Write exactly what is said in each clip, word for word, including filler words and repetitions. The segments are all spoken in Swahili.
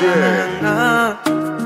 na.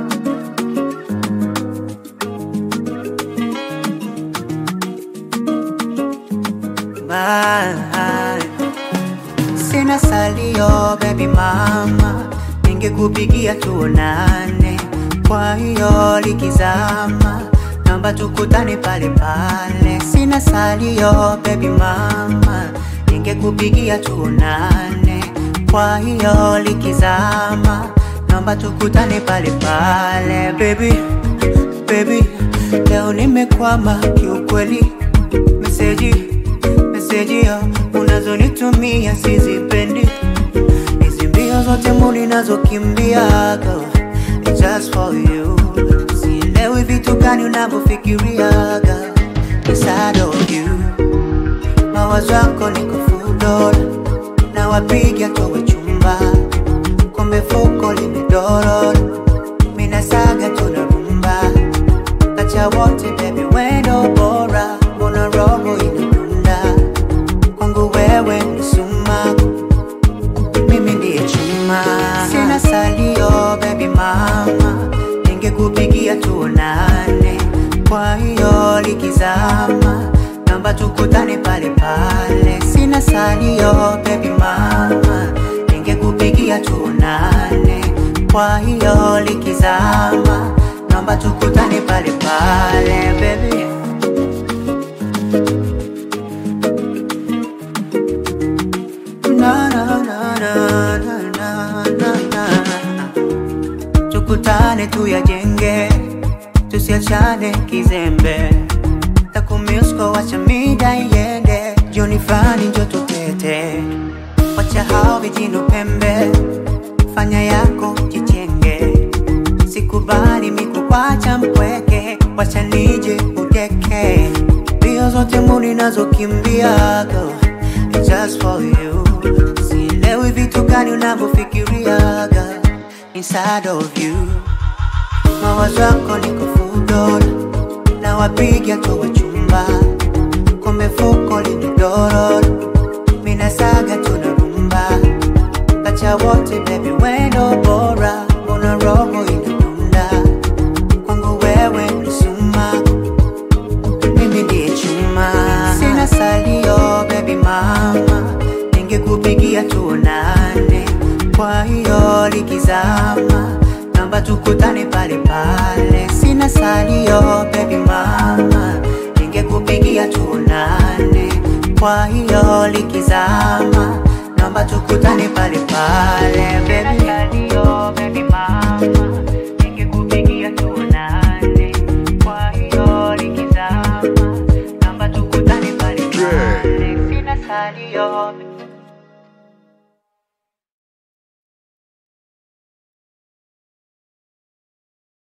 Bye. Sina salio baby mama, ningekupigia tuonane. Kwa hiyo likizama, naomba tukutane pale pale. Sina salio baby mama, ningekupigia tuonane. Kwa hiyo likizama, naomba tukutane pale pale. Baby, baby, leo nimekwama kiukweli. Meseji, meseji ya unazonitumia sizipendi. Hizi mbio zote muli nazokimbia, girl, it's just for you. Sielewi vitu gani unavyofikiria, girl, inside of you. Mawazo yako niko full dollar, na wapigia towe chumba. Kumbe fuko limedorora, mina saga tunarumba. Kacha wote baby wendo bora, mbona roho inadunda. Kwangu wewe ni sumaku, mimi ndiye chuma. Sina salio baby mama, ningekupigia tuonane. Kwa hiyo likizama, naomba tukutane pale pale. Sina salio baby mama, ningekupigia tuonane. Kwa hiyo likizama, naomba tukutane pale pale baby. Na na na na na na na. Tukutane tuyajenge, tusiachane kizembe. Takumiusko wacha mida iende, jioni fani njo tutete. Wacha hao vijino pembe, fanya yako jichenge. Sikubali mikuwacha mpweke, wacha nije udeke. Mbio zote muli nazokimbia, girl, it's just for you. Sielewi vitu gani unavyofikiria, girl, inside of you. Mawazo yako niko full dollar, na wapigia towe chumba. Kumbe fuko limedorora, mina saga tunarumba. Kacha wote baby wendo bora, mbona roho inadunda. Kwangu wewe ni sumaku, mimi ndiye chuma. Sina salio baby mama, ningekupigia tuonane. Kwa hiyo likizama, naomba tukutane pale pale. Sina salio baby mama, ningekupigia tuonane. Kwa hiyo likizama, naomba tukutane pale pale baby. Salio baby mama, ningekupigia tuonane. Kwa hiyo likizama, naomba tukutane pale pale. Sina salio